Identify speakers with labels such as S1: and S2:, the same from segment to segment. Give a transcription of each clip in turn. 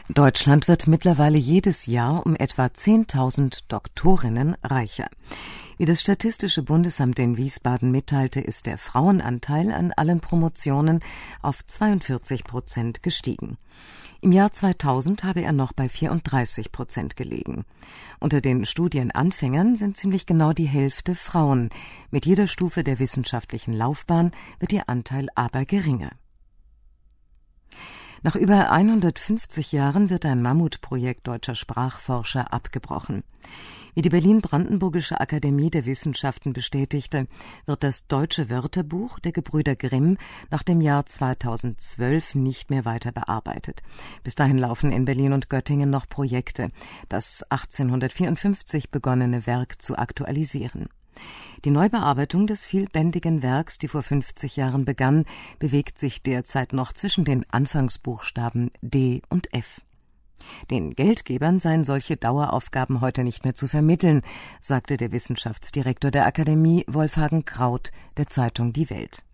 S1: Deutschland wird mittlerweile jedes Jahr um etwa 10.000 Doktorinnen reicher. Wie das Statistische Bundesamt in Wiesbaden mitteilte, ist der Frauenanteil an allen Promotionen auf 42% gestiegen. Im Jahr 2000 habe er noch bei 34% gelegen. Unter den Studienanfängern sind ziemlich genau die Hälfte Frauen. Mit jeder Stufe der wissenschaftlichen Laufbahn wird ihr Anteil aber geringer. Nach über 150 Jahren wird ein Mammutprojekt deutscher Sprachforscher abgebrochen. Wie die Berlin-Brandenburgische Akademie der Wissenschaften bestätigte, wird das deutsche Wörterbuch der Gebrüder Grimm nach dem Jahr 2012 nicht mehr weiter bearbeitet. Bis dahin laufen in Berlin und Göttingen noch Projekte, das 1854 begonnene Werk zu aktualisieren. Die Neubearbeitung des vielbändigen Werks, die vor 50 Jahren begann, bewegt sich derzeit noch zwischen den Anfangsbuchstaben D und F. Den Geldgebern seien solche Daueraufgaben heute nicht mehr zu vermitteln, sagte der Wissenschaftsdirektor der Akademie, Wolfhagen Kraut, der Zeitung Die Welt.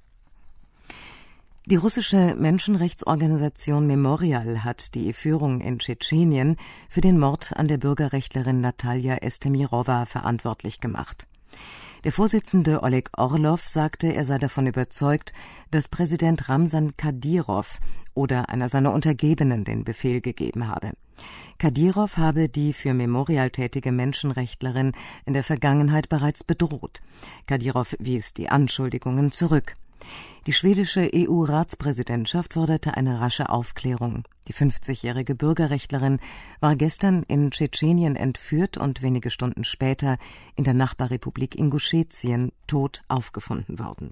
S1: Die russische Menschenrechtsorganisation Memorial hat die Führung in Tschetschenien für den Mord an der Bürgerrechtlerin Natalja Estemirowa verantwortlich gemacht. Der Vorsitzende Oleg Orlov sagte, er sei davon überzeugt, dass Präsident Ramsan Kadyrov oder einer seiner Untergebenen den Befehl gegeben habe. Kadyrov habe die für Memorial tätige Menschenrechtlerin in der Vergangenheit bereits bedroht. Kadyrov wies die Anschuldigungen zurück. Die schwedische EU-Ratspräsidentschaft forderte eine rasche Aufklärung. Die 50-jährige Bürgerrechtlerin war gestern in Tschetschenien entführt und wenige Stunden später in der Nachbarrepublik Inguschetien tot aufgefunden worden.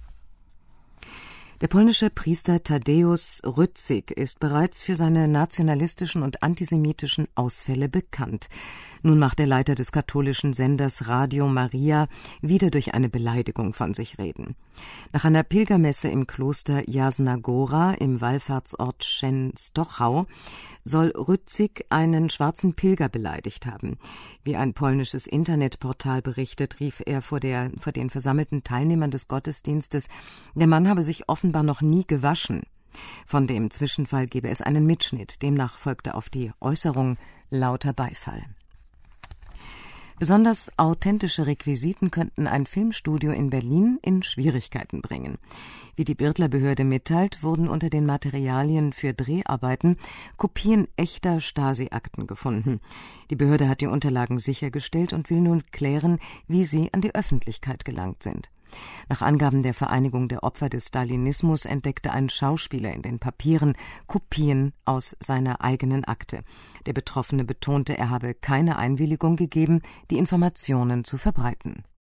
S1: Der polnische Priester Tadeusz Rydzyk ist bereits für seine nationalistischen und antisemitischen Ausfälle bekannt. Nun macht der Leiter des katholischen Senders Radio Maria wieder durch eine Beleidigung von sich reden. Nach einer Pilgermesse im Kloster Jasna Gora im Wallfahrtsort Częstochow soll Rydzyk einen schwarzen Pilger beleidigt haben. Wie ein polnisches Internetportal berichtet, rief er vor den versammelten Teilnehmern des Gottesdienstes, der Mann habe sich offenbar noch nie gewaschen. Von dem Zwischenfall gebe es einen Mitschnitt, demnach folgte auf die Äußerung lauter Beifall. Besonders authentische Requisiten könnten ein Filmstudio in Berlin in Schwierigkeiten bringen. Wie die Birtler-Behörde mitteilt, wurden unter den Materialien für Dreharbeiten Kopien echter Stasi-Akten gefunden. Die Behörde hat die Unterlagen sichergestellt und will nun klären, wie sie an die Öffentlichkeit gelangt sind. Nach Angaben der Vereinigung der Opfer des Stalinismus entdeckte ein Schauspieler in den Papieren Kopien aus seiner eigenen Akte. Der Betroffene betonte, er habe keine Einwilligung gegeben, die Informationen zu verbreiten.